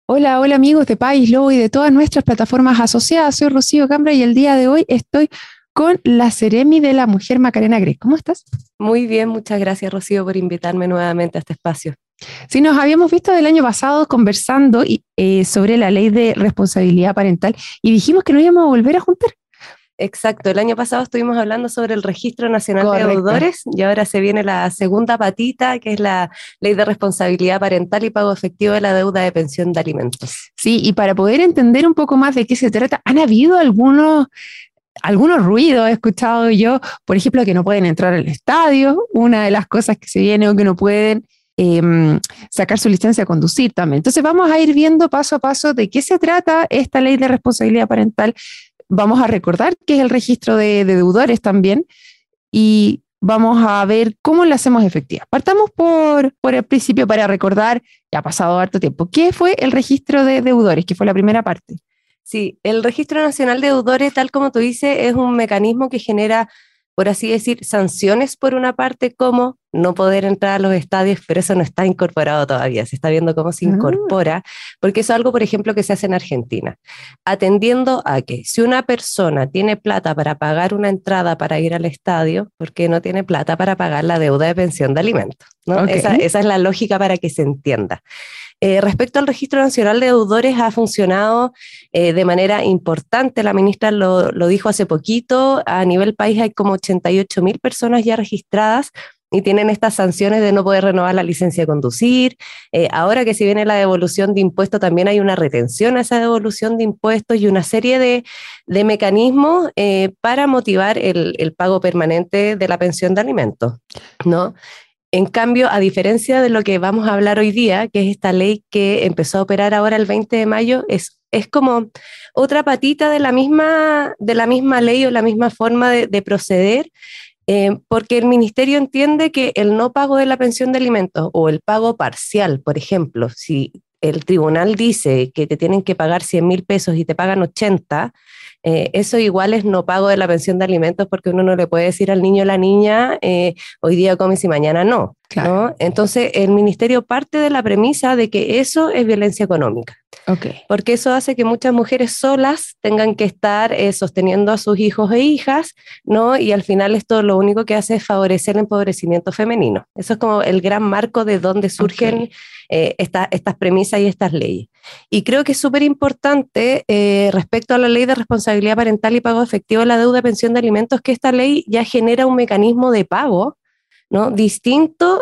Hola, hola amigos de País Lobo y de todas nuestras plataformas asociadas. Soy Rocío Cambra y el día de hoy estoy con la Seremi de la Mujer Macarena Grey. ¿Cómo estás? Muy bien, muchas gracias, Rocío, por invitarme nuevamente a este espacio. Sí, nos habíamos visto del año pasado conversando sobre la ley de responsabilidad parental y dijimos que no íbamos a volver a juntar. Exacto, el año pasado estuvimos hablando sobre el Registro Nacional de Correcto. Deudores y ahora se viene la segunda patita, que es la Ley de Responsabilidad Parental y Pago Efectivo de la Deuda de Pensión de Alimentos. Sí, y para poder entender un poco más de qué se trata, han habido algunos ruidos, he escuchado yo, por ejemplo, que no pueden entrar al estadio, una de las cosas que se viene o que no pueden sacar su licencia de conducir también. Entonces vamos a ir viendo paso a paso de qué se trata esta ley de responsabilidad parental. Vamos a recordar que es el registro de deudores también y vamos a ver cómo la hacemos efectiva. Partamos por el principio para recordar, ya ha pasado harto tiempo, ¿qué fue el registro de deudores? Que fue la primera parte. Sí, el Registro Nacional de Deudores, tal como tú dices, es un mecanismo que genera, por así decir, sanciones por una parte, como no poder entrar a los estadios, pero eso no está incorporado todavía, se está viendo cómo se Ah, incorpora, porque eso es algo, por ejemplo, que se hace en Argentina, atendiendo a que si una persona tiene plata para pagar una entrada para ir al estadio, ¿por qué no tiene plata para pagar la deuda de pensión de alimentos? ¿No? ok. Esa es la lógica para que se entienda. Respecto al Registro Nacional de Deudores, ha funcionado de manera importante. La ministra lo dijo hace poquito. A nivel país hay como 88.000 personas ya registradas y tienen estas sanciones de no poder renovar la licencia de conducir. Ahora que si viene la devolución de impuestos, también hay una retención a esa devolución de impuestos y una serie de mecanismos para motivar el pago permanente de la pensión de alimentos, ¿no? En cambio, a diferencia de lo que vamos a hablar hoy día, que es esta ley que empezó a operar ahora el 20 de mayo, es como otra patita de la misma ley o la misma forma de proceder, porque el ministerio entiende que el no pago de la pensión de alimentos o el pago parcial, por ejemplo, si el tribunal dice que te tienen que pagar 100.000 pesos y te pagan 80, eso igual es no pago de la pensión de alimentos porque uno no le puede decir al niño o la niña, hoy día comes y mañana no, Claro, ¿no? Entonces el ministerio parte de la premisa de que eso es violencia económica, ok. porque eso hace que muchas mujeres solas tengan que estar sosteniendo a sus hijos e hijas, ¿no? Y al final esto lo único que hace es favorecer el empobrecimiento femenino. Eso es como el gran marco de donde surgen Ok. estas premisas y estas leyes. Y creo que es súper importante respecto a la ley de responsabilidad parental y pago efectivo de la deuda de pensión de alimentos, que esta ley ya genera un mecanismo de pago, ¿no? Distinto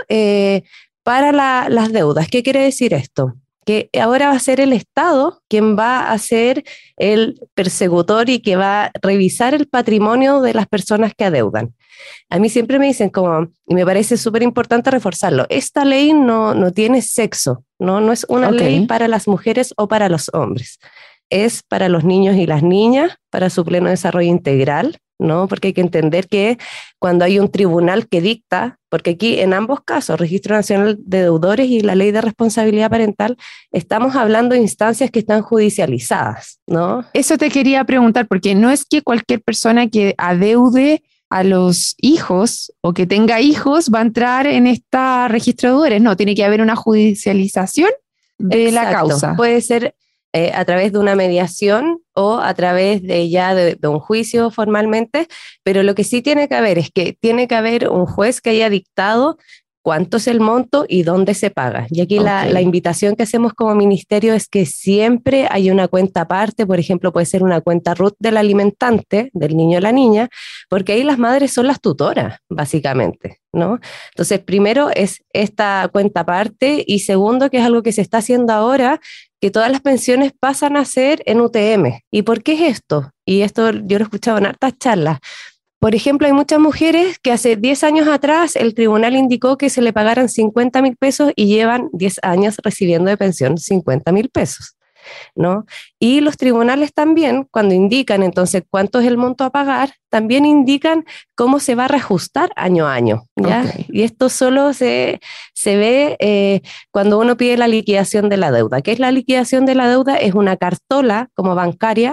para las deudas. ¿Qué quiere decir esto? Que ahora va a ser el Estado quien va a ser el persecutor y que va a revisar el patrimonio de las personas que adeudan. A mí siempre me dicen como, y me parece súper importante reforzarlo, esta ley no tiene sexo, no es una Ok. ley para las mujeres o para los hombres, es para los niños y las niñas, para su pleno desarrollo integral, ¿no? Porque hay que entender que cuando hay un tribunal que dicta, porque aquí en ambos casos, Registro Nacional de Deudores y la Ley de Responsabilidad Parental, estamos hablando de instancias que están judicializadas, ¿no? Eso te quería preguntar, porque no es que cualquier persona que adeude a los hijos o que tenga hijos va a entrar en esta registro de deudores. No, tiene que haber una judicialización de la Exacto, causa. puede ser a través de una mediación o a través de ya de un juicio formalmente, pero lo que sí tiene que haber es que tiene que haber un juez que haya dictado cuánto es el monto y dónde se paga. Y aquí Ok, la invitación que hacemos como ministerio es que siempre hay una cuenta aparte, por ejemplo, puede ser una cuenta RUT del alimentante, del niño o la niña, porque ahí las madres son las tutoras, básicamente, ¿no? Entonces, primero es esta cuenta aparte y segundo, que es algo que se está haciendo ahora, que todas las pensiones pasan a ser en UTM. ¿Y por qué es esto? Y esto yo lo he escuchado en hartas charlas. Por ejemplo, hay muchas mujeres que hace 10 años atrás el tribunal indicó que se le pagaran 50.000 pesos y llevan 10 años recibiendo de pensión 50.000 pesos, ¿no? Y los tribunales también, cuando indican entonces cuánto es el monto a pagar, también indican cómo se va a reajustar año a año, ok, ¿ya? Y esto solo se ve cuando uno pide la liquidación de la deuda. ¿Qué es la liquidación de la deuda? Es una cartola como bancaria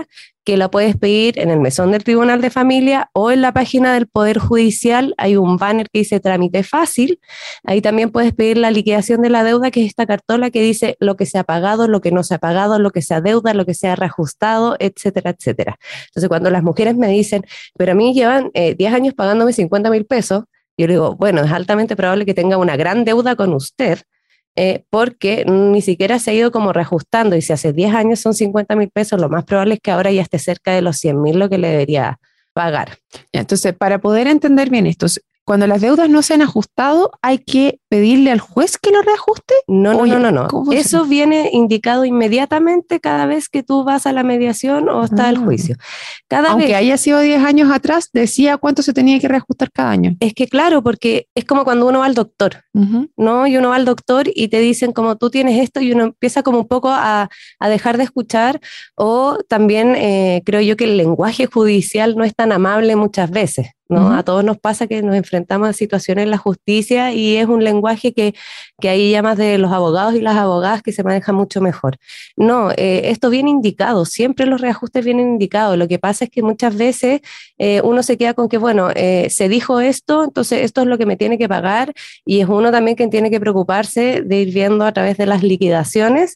que la puedes pedir en el mesón del Tribunal de Familia o en la página del Poder Judicial. Hay un banner que dice trámite fácil. Ahí también puedes pedir la liquidación de la deuda, que es esta cartola que dice lo que se ha pagado, lo que no se ha pagado, lo que se adeuda, lo que se ha reajustado, etcétera, etcétera. Entonces, cuando las mujeres me dicen, pero a mí llevan 10 años pagándome 50.000 pesos, yo le digo, bueno, es altamente probable que tenga una gran deuda con usted, porque ni siquiera se ha ido como reajustando, y si hace 10 años son 50.000 pesos, lo más probable es que ahora ya esté cerca de los 100.000 lo que le debería pagar. Entonces, para poder entender bien esto, cuando las deudas no se han ajustado, ¿hay que pedirle al juez que lo reajuste? No. Eso viene indicado inmediatamente cada vez que tú vas a la mediación o está el juicio. Aunque haya sido 10 años atrás, decía cuánto se tenía que reajustar cada año. Es que claro, porque es como cuando uno va al doctor, ¿no? Y uno va al doctor y te dicen como tú tienes esto, y uno empieza como un poco a dejar de escuchar, o también creo yo que el lenguaje judicial no es tan amable muchas veces, ¿no? A todos nos pasa que nos enfrentamos a situaciones en la justicia y es un lenguaje que ahí llamas de los abogados y las abogadas que se manejan mucho mejor. No, esto viene indicado, siempre los reajustes vienen indicados. Lo que pasa es que muchas veces uno se queda con que, bueno, se dijo esto, entonces esto es lo que me tiene que pagar, y es uno también quien tiene que preocuparse de ir viendo a través de las liquidaciones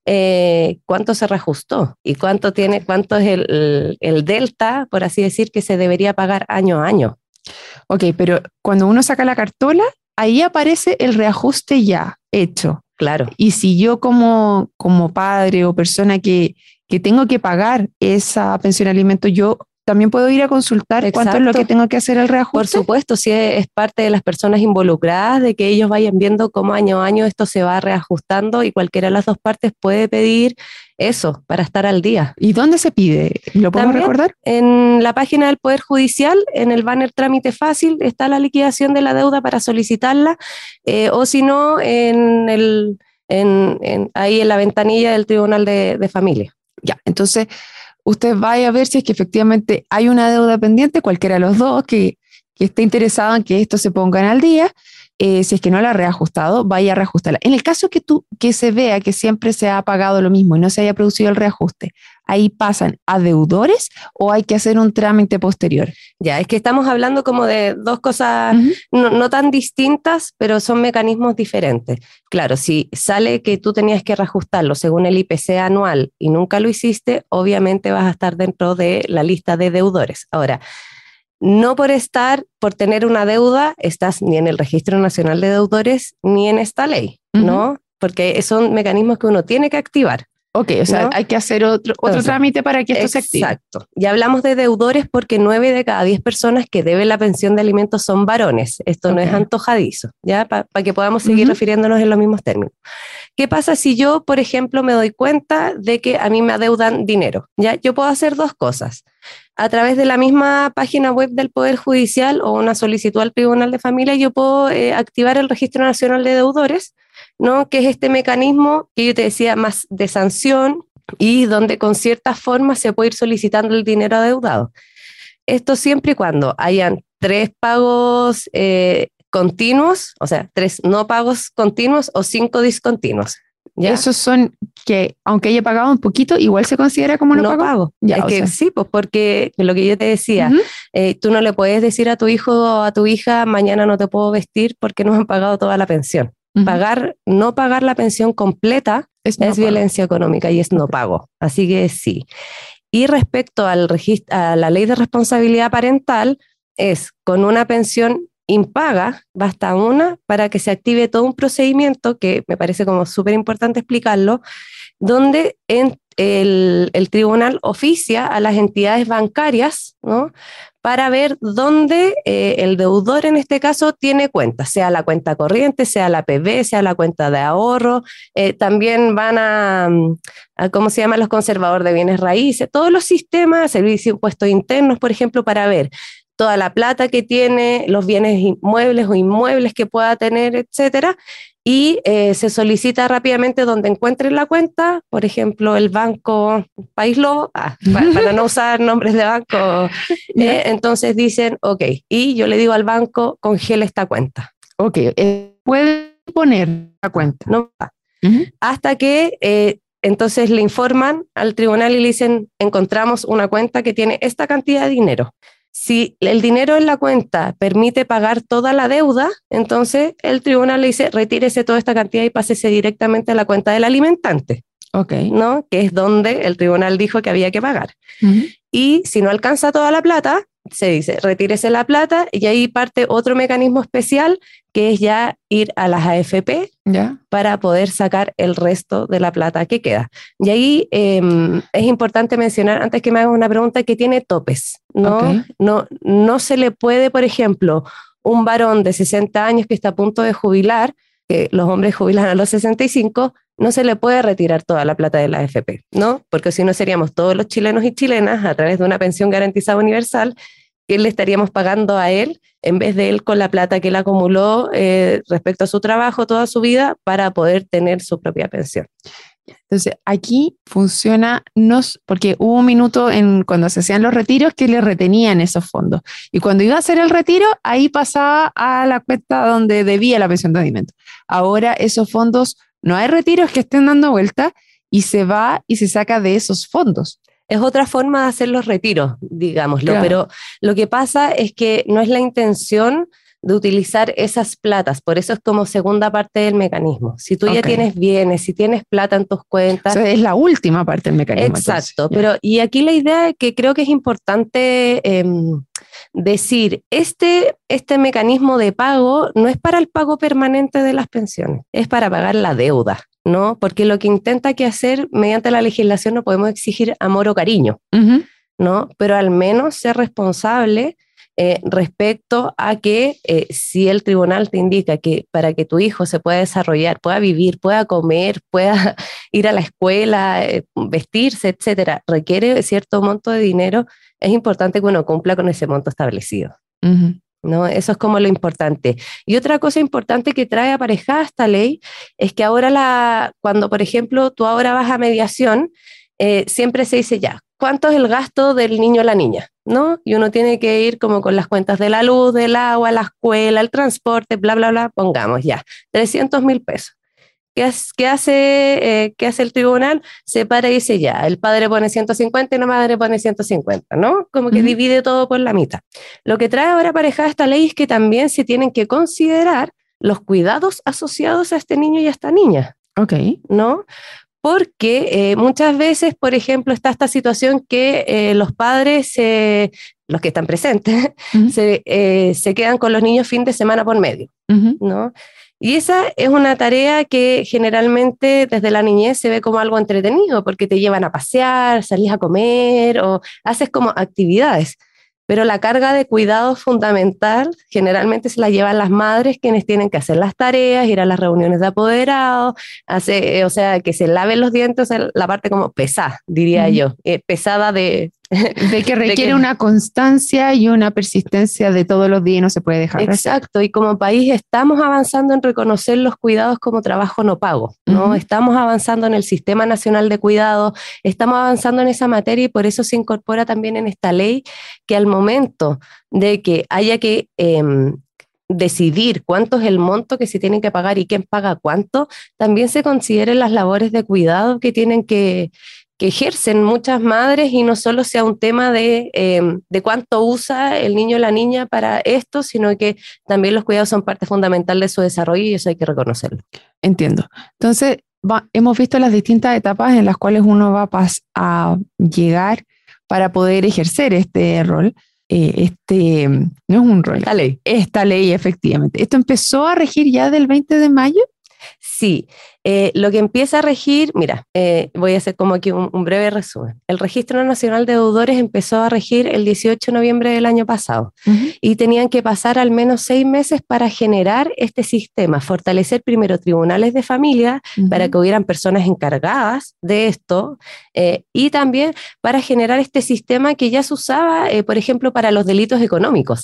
cuánto se reajustó y cuánto es el delta, por así decir, que se debería pagar año a año. Ok, pero cuando uno saca la cartola, ahí aparece el reajuste ya hecho. Claro. Y si yo como padre o persona que tengo que pagar esa pensión de alimento, yo también puedo ir a consultar. Exacto. Cuánto es lo que tengo que hacer el reajuste. Por supuesto, si es parte de las personas involucradas, de que ellos vayan viendo cómo año a año esto se va reajustando, y cualquiera de las dos partes puede pedir eso para estar al día. ¿Y dónde se pide? ¿Lo podemos recordar? En la página del Poder Judicial, en el banner trámite fácil, está la liquidación de la deuda para solicitarla, o si no, ahí en la ventanilla del Tribunal de Familia. Ya, entonces usted vaya a ver si es que efectivamente hay una deuda pendiente, cualquiera de los dos que esté interesado en que esto se ponga al día. Si es que no la ha reajustado, vaya a reajustarla. En el caso que se vea que siempre se ha pagado lo mismo y no se haya producido el reajuste, ¿ahí pasan a deudores o hay que hacer un trámite posterior? Ya, es que estamos hablando como de dos cosas no tan distintas, pero son mecanismos diferentes. Claro, si sale que tú tenías que reajustarlo según el IPC anual y nunca lo hiciste, obviamente vas a estar dentro de la lista de deudores. Ahora, no por tener una deuda, estás ni en el Registro Nacional de Deudores ni en esta ley, ¿no? Porque son mecanismos que uno tiene que activar. Ok, o sea, ¿no? Hay que hacer otro trámite para que esto se active. Exacto. Y hablamos de deudores porque 9 de cada 10 personas que deben la pensión de alimentos son varones. Esto no es antojadizo, ¿ya? Para que podamos seguir refiriéndonos en los mismos términos. ¿Qué pasa si yo, por ejemplo, me doy cuenta de que a mí me adeudan dinero? ¿Ya? Yo puedo hacer dos cosas. A través de la misma página web del Poder Judicial o una solicitud al Tribunal de Familia, yo puedo activar el Registro Nacional de Deudores, ¿no? Que es este mecanismo que yo te decía más de sanción y donde con ciertas formas se puede ir solicitando el dinero adeudado. Esto siempre y cuando hayan 3 pagos continuos, o sea, 3 no pagos continuos o 5 discontinuos. ¿Ya? Esos son que, aunque haya pagado un poquito, igual se considera como no pago. Ya, es que sí, pues porque lo que yo te decía, tú no le puedes decir a tu hijo o a tu hija, mañana no te puedo vestir porque no han pagado toda la pensión. No pagar la pensión completa es violencia económica y es no pago. Así que sí. Y respecto a la ley de responsabilidad parental, es con una pensión impaga, basta una para que se active todo un procedimiento que me parece como súper importante explicarlo, donde el tribunal oficia a las entidades bancarias, ¿no? Para ver dónde el deudor en este caso tiene cuenta, sea la cuenta corriente, sea la PB, sea la cuenta de ahorro. También van a ¿cómo se llama? Los conservadores de bienes raíces, todos los sistemas, servicios de impuestos internos, por ejemplo, para ver toda la plata que tiene, los bienes inmuebles o inmuebles que pueda tener, etcétera, y se solicita rápidamente donde encuentren la cuenta, por ejemplo, el banco País Lobo, para no usar nombres de banco, entonces dicen, ok, y yo le digo al banco, congela esta cuenta. Ok, puede poner la cuenta. No, hasta que entonces le informan al tribunal y le dicen, encontramos una cuenta que tiene esta cantidad de dinero. Si el dinero en la cuenta permite pagar toda la deuda, entonces el tribunal le dice, retírese toda esta cantidad y pásese directamente a la cuenta del alimentante, ¿no? Que es donde el tribunal dijo que había que pagar. Y si no alcanza toda la plata, se dice, retírese la plata, y ahí parte otro mecanismo especial, que es ya ir a las AFP para poder sacar el resto de la plata que queda. Y ahí es importante mencionar, antes que me hagas una pregunta, que tiene topes, ¿no? No se le puede, por ejemplo, un varón de 60 años que está a punto de jubilar, que los hombres jubilan a los 65, no se le puede retirar toda la plata de la AFP, ¿no? Porque si no seríamos todos los chilenos y chilenas a través de una pensión garantizada universal que le estaríamos pagando a él en vez de él con la plata que él acumuló respecto a su trabajo toda su vida para poder tener su propia pensión. Entonces, aquí funciona, porque hubo un minuto cuando se hacían los retiros que le retenían esos fondos. Y cuando iba a hacer el retiro, ahí pasaba a la cuenta donde debía la pensión de alimentos. Ahora esos fondos, no hay retiros que estén dando vuelta y se va y se saca de esos fondos. Es otra forma de hacer los retiros, digámoslo, claro. Pero lo que pasa es que no es la intención de utilizar esas platas, por eso es como segunda parte del mecanismo. Si tú ya tienes bienes, si tienes plata en tus cuentas... O sea, es la última parte del mecanismo. Exacto, pero y aquí la idea que creo que es importante decir, este mecanismo de pago no es para el pago permanente de las pensiones, es para pagar la deuda, ¿no? Porque lo que intenta que hacer mediante la legislación no podemos exigir amor o cariño, ¿no? Pero al menos ser responsable respecto a que si el tribunal te indica que para que tu hijo se pueda desarrollar, pueda vivir, pueda comer, pueda ir a la escuela, vestirse, etcétera, requiere cierto monto de dinero, es importante que uno cumpla con ese monto establecido. ¿No? Eso es como lo importante. Y otra cosa importante que trae aparejada esta ley es que ahora cuando, por ejemplo, tú ahora vas a mediación, siempre se dice ya, ¿cuánto es el gasto del niño o la niña? ¿No? Y uno tiene que ir como con las cuentas de la luz, del agua, la escuela, el transporte, bla, bla, bla, pongamos ya, 300.000 pesos. ¿Qué hace el tribunal? Se para y dice ya, el padre pone 150 y la madre pone 150, ¿no? Como que divide todo por la mitad. Lo que trae ahora aparejada esta ley es que también se tienen que considerar los cuidados asociados a este niño y a esta niña. ¿No? Porque muchas veces, por ejemplo, está esta situación que los padres, los que están presentes, se quedan con los niños fin de semana por medio, ¿no? Y esa es una tarea que generalmente desde la niñez se ve como algo entretenido, porque te llevan a pasear, salís a comer o haces como actividades. Pero la carga de cuidado fundamental generalmente se la llevan las madres, quienes tienen que hacer las tareas, ir a las reuniones de apoderados, o sea, que se laven los dientes, la parte como pesada, diría yo, pesada de que requiere una constancia y una persistencia de todos los días y no se puede dejar. Exacto, y como país estamos avanzando en reconocer los cuidados como trabajo no pago, ¿no? Estamos avanzando en el Sistema Nacional de Cuidado, estamos avanzando en esa materia y por eso se incorpora también en esta ley que al momento de que haya que decidir cuánto es el monto que se tienen que pagar y quién paga cuánto, también se consideren las labores de cuidado que tienen que ejercen muchas madres y no solo sea un tema de cuánto usa el niño o la niña para esto, sino que también los cuidados son parte fundamental de su desarrollo y eso hay que reconocerlo. Entiendo. Entonces, hemos visto las distintas etapas en las cuales uno va a llegar para poder ejercer este rol. No es un rol. Esta ley, efectivamente. ¿Esto empezó a regir ya del 20 de mayo? Sí, lo que empieza a regir, mira, voy a hacer como aquí un breve resumen. El Registro Nacional de Deudores empezó a regir el 18 de noviembre del año pasado y tenían que pasar al menos 6 meses para generar este sistema, fortalecer primero tribunales de familia para que hubieran personas encargadas de esto y también para generar este sistema que ya se usaba, por ejemplo, para los delitos económicos.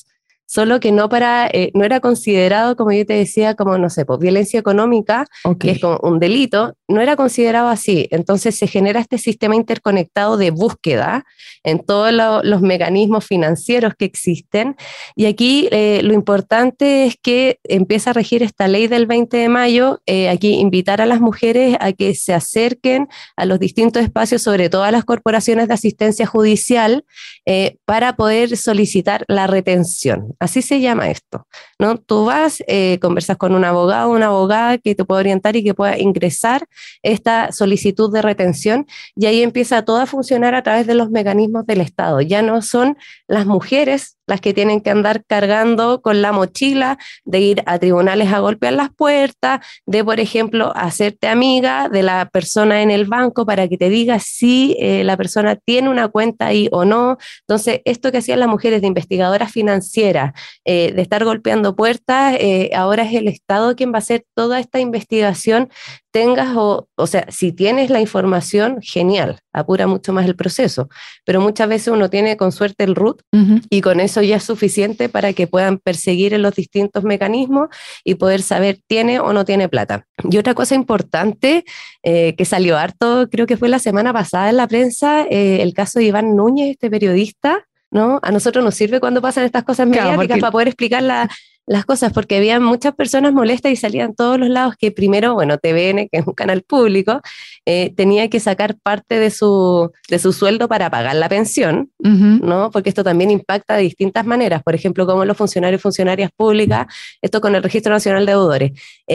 solo que no era considerado, como yo te decía, como, no sé, pues, violencia económica, que es como un delito, no era considerado así. Entonces se genera este sistema interconectado de búsqueda en todos los mecanismos financieros que existen. Y aquí lo importante es que empieza a regir esta ley del 20 de mayo, aquí invitar a las mujeres a que se acerquen a los distintos espacios, sobre todo a las corporaciones de asistencia judicial, para poder solicitar la retención. Así se llama esto, ¿no? Tú vas, conversas con un abogado o una abogada que te pueda orientar y que pueda ingresar esta solicitud de retención, y ahí empieza todo a funcionar a través de los mecanismos del Estado. Ya no son las mujeres las que tienen que andar cargando con la mochila de ir a tribunales a golpear las puertas, de, por ejemplo, hacerte amiga de la persona en el banco para que te diga si la persona tiene una cuenta ahí o no. Entonces, esto que hacían las mujeres de investigadoras financieras, de estar golpeando puertas, ahora es el Estado quien va a hacer toda esta investigación. Tengas o sea, si tienes la información, genial, apura mucho más el proceso, pero muchas veces uno tiene con suerte el RUT y con eso ya es suficiente para que puedan perseguir en los distintos mecanismos y poder saber tiene o no tiene plata. Y otra cosa importante que salió harto, creo que fue la semana pasada en la prensa, el caso de Iván Núñez, este periodista, ¿no? A nosotros nos sirve cuando pasan estas cosas mediáticas para poder explicar las cosas, porque había muchas personas molestas y salían todos los lados que primero, bueno, TVN, que es un canal público, tenía que sacar parte de su sueldo para pagar la pensión, ¿no? Porque esto también impacta de distintas maneras, por ejemplo, como los funcionarios y funcionarias públicas, esto con el Registro Nacional de Deudores.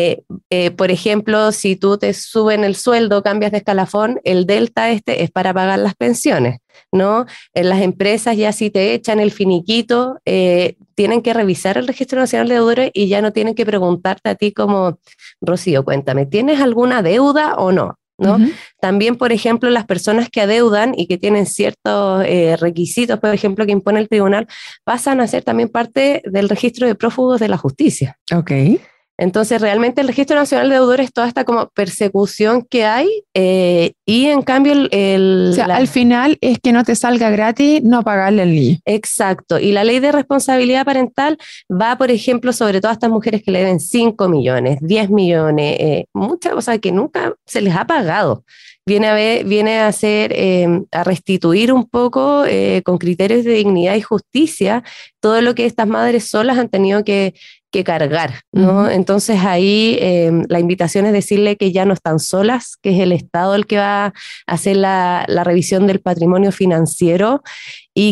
Por ejemplo, si tú te suben el sueldo, cambias de escalafón, el delta es para pagar las pensiones, ¿no? En las empresas ya si te echan el finiquito, tienen que revisar el Registro Nacional de Deudores y ya no tienen que preguntarte a ti como, Rocío, cuéntame, ¿tienes alguna deuda o no? ¿No? También, por ejemplo, las personas que adeudan y que tienen ciertos requisitos, por ejemplo, que impone el tribunal, pasan a ser también parte del registro de prófugos de la justicia. Ok. Entonces, realmente el Registro Nacional de Deudores es toda esta como persecución que hay, y en cambio o sea, al final es que no te salga gratis no pagarle al niño. Exacto, y la ley de responsabilidad parental va, por ejemplo, sobre todas estas mujeres que le deben 5 millones, 10 millones, muchas cosas que nunca se les ha pagado. Viene a hacer, a restituir un poco con criterios de dignidad y justicia todo lo que estas madres solas han tenido que cargar, ¿no? Entonces ahí la invitación es decirle que ya no están solas, que es el Estado el que va a hacer la revisión del patrimonio financiero y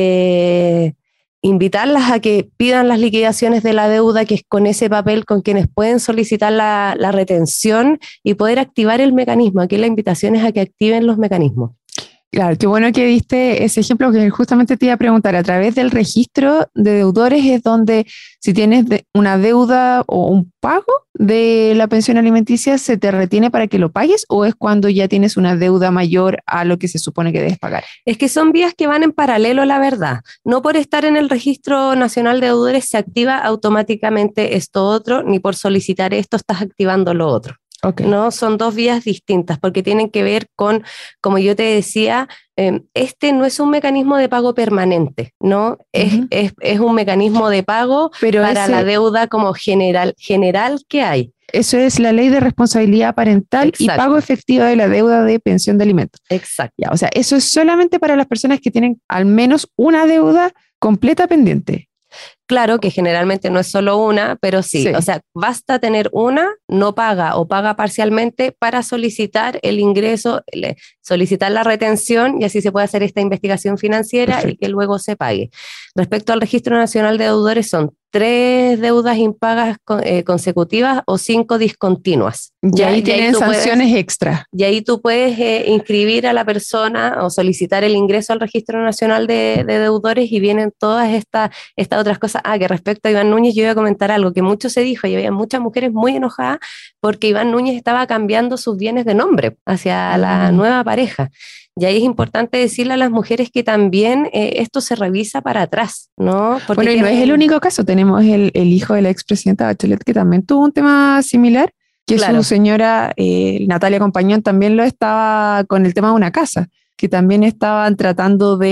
que invitarlas a que pidan las liquidaciones de la deuda, que es con ese papel con quienes pueden solicitar la retención y poder activar el mecanismo. Aquí la invitación es a que activen los mecanismos. Claro, qué bueno que diste ese ejemplo que justamente te iba a preguntar. A través del registro de deudores es donde si tienes una deuda o un pago de la pensión alimenticia, ¿se te retiene para que lo pagues o es cuando ya tienes una deuda mayor a lo que se supone que debes pagar? Es que son vías que van en paralelo, la verdad. No por estar en el Registro Nacional de Deudores se activa automáticamente esto otro, ni por solicitar esto estás activando lo otro. Okay. No, son dos vías distintas porque tienen que ver con, como yo te decía, este no es un mecanismo de pago permanente, ¿no? Es un mecanismo de pago para la deuda como general que hay. Eso es la ley de responsabilidad parental. Exacto. Y pago efectivo de la deuda de pensión de alimentos. Exacto. Ya, o sea, eso es solamente para las personas que tienen al menos una deuda completa pendiente. Claro que generalmente no es solo una, pero sí, o sea, basta tener una, no paga o paga parcialmente para solicitar el ingreso, solicitar la retención y así se puede hacer esta investigación financiera. Perfecto. Y que luego se pague. Respecto al Registro Nacional de Deudores son 3 deudas impagas consecutivas o 5 discontinuas. Y ahí tienen sanciones extra. Y ahí tú puedes inscribir a la persona o solicitar el ingreso al Registro Nacional de Deudores y vienen todas estas otras cosas. Que respecto a Iván Núñez yo iba a comentar algo que mucho se dijo y había muchas mujeres muy enojadas porque Iván Núñez estaba cambiando sus bienes de nombre hacia la nueva pareja. Y ahí es importante decirle a las mujeres que también esto se revisa para atrás, ¿no? Porque bueno, y no es el único caso. Tenemos el hijo de la expresidenta Bachelet que también tuvo un tema similar, que su señora Natalia Compañón también lo estaba con el tema de una casa, que también estaban tratando de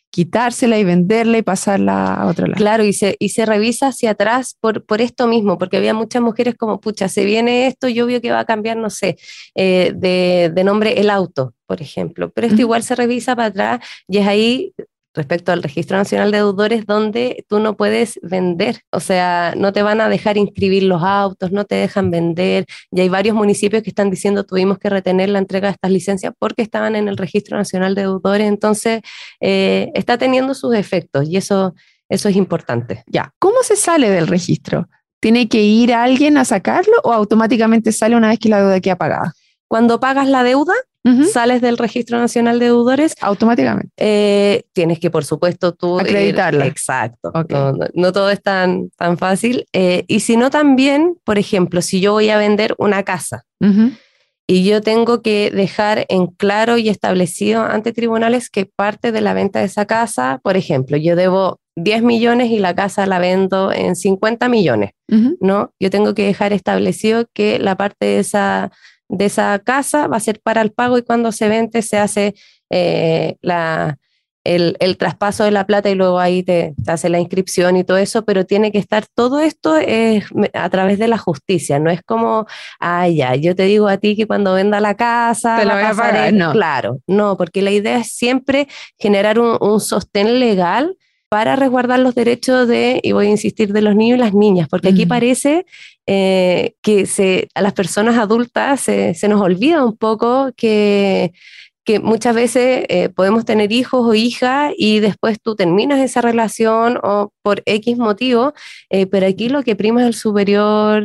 quitársela y venderla y pasarla a otro lado. Claro, y se revisa hacia atrás por esto mismo, porque había muchas mujeres como, pucha, se viene esto y obvio que va a cambiar, no sé, de nombre el auto, por ejemplo, pero esto igual se revisa para atrás y es ahí, respecto al Registro Nacional de Deudores, donde tú no puedes vender, o sea, no te van a dejar inscribir los autos, no te dejan vender, y hay varios municipios que están diciendo tuvimos que retener la entrega de estas licencias porque estaban en el Registro Nacional de Deudores, entonces está teniendo sus efectos y eso es importante. Ya, ¿cómo se sale del registro? ¿Tiene que ir alguien a sacarlo o automáticamente sale una vez que la deuda queda pagada? Cuando pagas la deuda, sales del Registro Nacional de Deudores. Automáticamente. Tienes que, por supuesto, tú acreditarla. Exacto. Okay. No todo es tan fácil. Y si no, también, por ejemplo, si yo voy a vender una casa y yo tengo que dejar en claro y establecido ante tribunales que parte de la venta de esa casa, por ejemplo, yo debo 10 millones y la casa la vendo en 50 millones, ¿no? Yo tengo que dejar establecido que la parte de esa casa va a ser para el pago y cuando se vende se hace el traspaso de la plata y luego ahí te hace la inscripción y todo eso, pero tiene que estar todo esto a través de la justicia, no es como, ya, yo te digo a ti que cuando venda la casa te la voy a pagar, no. Claro, no, porque la idea es siempre generar un sostén legal para resguardar los derechos y voy a insistir, de los niños y las niñas, porque aquí parece que a las personas adultas se nos olvida un poco que muchas veces podemos tener hijos o hijas y después tú terminas esa relación o por X motivo, pero aquí lo que prima es el superior.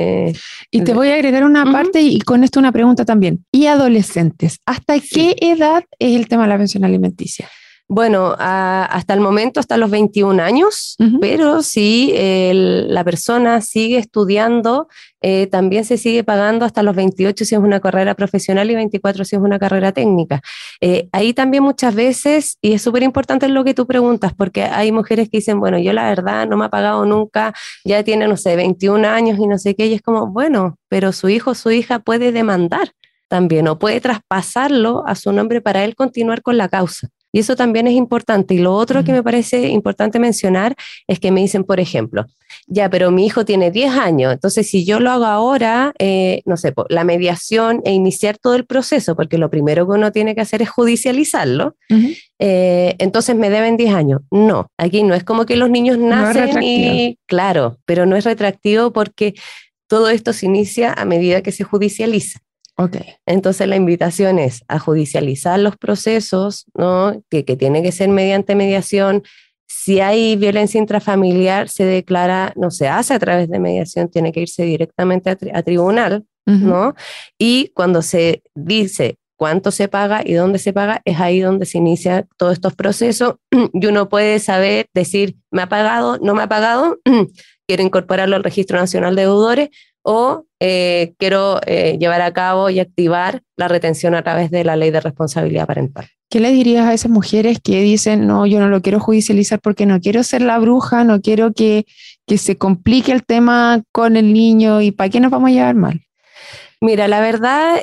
Y te voy a agregar una parte y con esto una pregunta también. ¿Y adolescentes? ¿Hasta qué edad es el tema de la pensión alimenticia? Bueno, hasta el momento, hasta los 21 años, pero si la persona sigue estudiando, también se sigue pagando hasta los 28 si es una carrera profesional y 24 si es una carrera técnica. Ahí también muchas veces, y es súper importante lo que tú preguntas, porque hay mujeres que dicen, bueno, yo la verdad no me ha pagado nunca, ya tiene, no sé, 21 años y no sé qué, y es como, bueno, pero su hijo o su hija puede demandar también o puede traspasarlo a su nombre para él continuar con la causa. Y eso también es importante. Y lo otro que me parece importante mencionar es que me dicen, por ejemplo, ya, pero mi hijo tiene 10 años, entonces si yo lo hago ahora, no sé, la mediación e iniciar todo el proceso, porque lo primero que uno tiene que hacer es judicializarlo, entonces me deben 10 años. No, aquí no es como que los niños nacen y, claro, pero no es retroactivo porque todo esto se inicia a medida que se judicializa. Okay. Entonces la invitación es a judicializar los procesos, ¿no? que tiene que ser mediante mediación. Si hay violencia intrafamiliar, se declara, no se hace a través de mediación, tiene que irse directamente a tribunal, ¿no? Y cuando se dice cuánto se paga y dónde se paga, es ahí donde se inicia todos estos procesos y uno puede saber, decir, ¿me ha pagado? ¿No me ha pagado? Quiero incorporarlo al Registro Nacional de Deudores o quiero llevar a cabo y activar la retención a través de la Ley de Responsabilidad Parental. ¿Qué le dirías a esas mujeres que dicen, no, yo no lo quiero judicializar porque no quiero ser la bruja, no quiero que se complique el tema con el niño y para qué nos vamos a llevar mal? Mira, la verdad,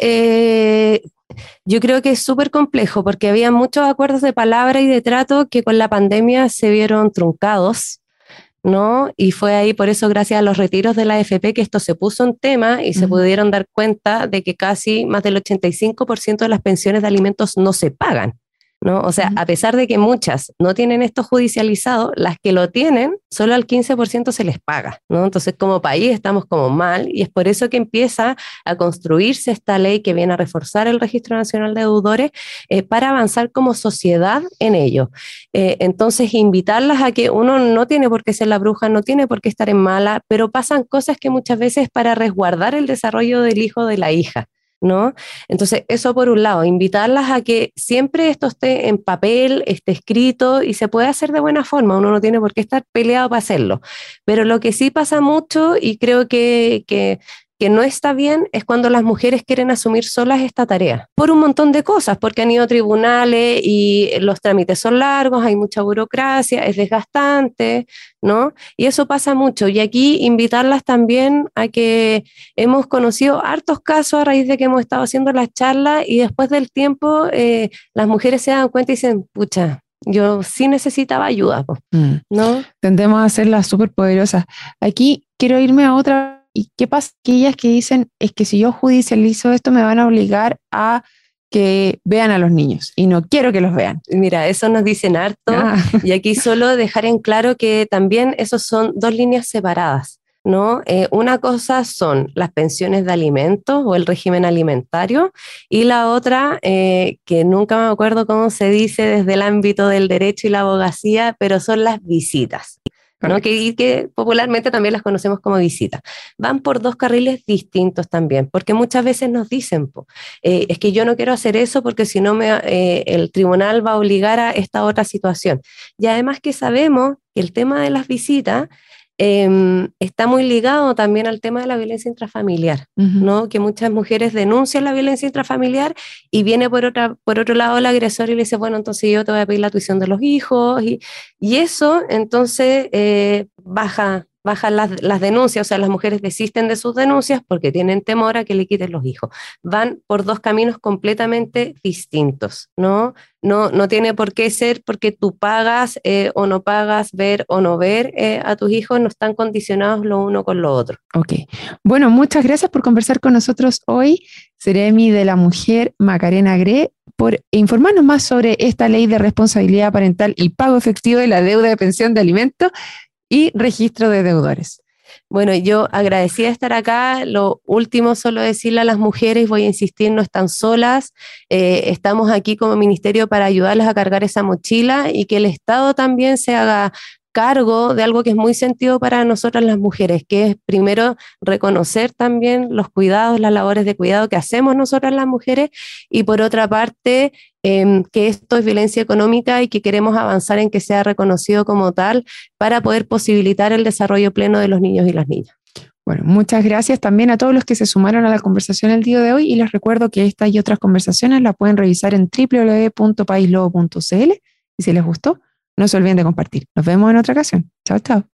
yo creo que es súper complejo porque había muchos acuerdos de palabra y de trato que con la pandemia se vieron truncados, ¿no? Y fue ahí, por eso, gracias a los retiros de la AFP, que esto se puso en tema y se pudieron dar cuenta de que casi más del 85% de las pensiones de alimentos no se pagan, ¿no? O sea, a pesar de que muchas no tienen esto judicializado, las que lo tienen, solo al 15% se les paga, ¿no? Entonces, como país estamos como mal y es por eso que empieza a construirse esta ley que viene a reforzar el Registro Nacional de Deudores para avanzar como sociedad en ello. Entonces, invitarlas a que uno no tiene por qué ser la bruja, no tiene por qué estar en mala, pero pasan cosas que muchas veces para resguardar el desarrollo del hijo o de la hija, ¿no? Entonces, eso por un lado, invitarlas a que siempre esto esté en papel, esté escrito y se puede hacer de buena forma, uno no tiene por qué estar peleado para hacerlo, pero lo que sí pasa mucho y creo que no está bien es cuando las mujeres quieren asumir solas esta tarea, por un montón de cosas, porque han ido a tribunales y los trámites son largos, hay mucha burocracia, es desgastante, ¿no? Y eso pasa mucho. Y aquí invitarlas también a que hemos conocido hartos casos a raíz de que hemos estado haciendo las charlas y después del tiempo las mujeres se dan cuenta y dicen, pucha, yo sí necesitaba ayuda, po, ¿no? Tendemos a hacerlas súper poderosas. Aquí quiero irme a otra. ¿Y qué pasa? Aquellas que dicen, es que si yo judicializo esto me van a obligar a que vean a los niños y no quiero que los vean. Mira, eso nos dicen harto y aquí solo dejar en claro que también esos son dos líneas separadas, ¿no? Una cosa son las pensiones de alimentos o el régimen alimentario y la otra, que nunca me acuerdo cómo se dice desde el ámbito del derecho y la abogacía, pero son las visitas, ¿no? Que popularmente también las conocemos como visitas. Van por dos carriles distintos también, porque muchas veces nos dicen, es que yo no quiero hacer eso porque si no el tribunal va a obligar a esta otra situación. Y además que sabemos que el tema de las visitas está muy ligado también al tema de la violencia intrafamiliar, ¿no? Que muchas mujeres denuncian la violencia intrafamiliar y viene por otro lado el agresor y le dice, bueno, entonces yo te voy a pedir la tuición de los hijos y eso entonces baja las denuncias, o sea, las mujeres desisten de sus denuncias porque tienen temor a que le quiten los hijos. Van por dos caminos completamente distintos, ¿no? No tiene por qué ser porque tú pagas o no pagas, ver o no ver a tus hijos, no están condicionados lo uno con lo otro. Ok. Bueno, muchas gracias por conversar con nosotros hoy, Seremi de la Mujer, Macarena Gre, por informarnos más sobre esta ley de responsabilidad parental y pago efectivo de la deuda de pensión de alimentos y registro de deudores. Bueno, yo agradecida de estar acá. Lo último, solo decirle a las mujeres, voy a insistir, no están solas. Estamos aquí como ministerio para ayudarles a cargar esa mochila y que el Estado también se haga cargo de algo que es muy sentido para nosotras las mujeres, que es primero reconocer también los cuidados, las labores de cuidado que hacemos nosotras las mujeres y por otra parte que esto es violencia económica y que queremos avanzar en que sea reconocido como tal para poder posibilitar el desarrollo pleno de los niños y las niñas. Bueno, muchas gracias también a todos los que se sumaron a la conversación el día de hoy y les recuerdo que esta y otras conversaciones las pueden revisar en www.paislobo.cl y si les gustó, no se olviden de compartir. Nos vemos en otra ocasión. Chao, chao.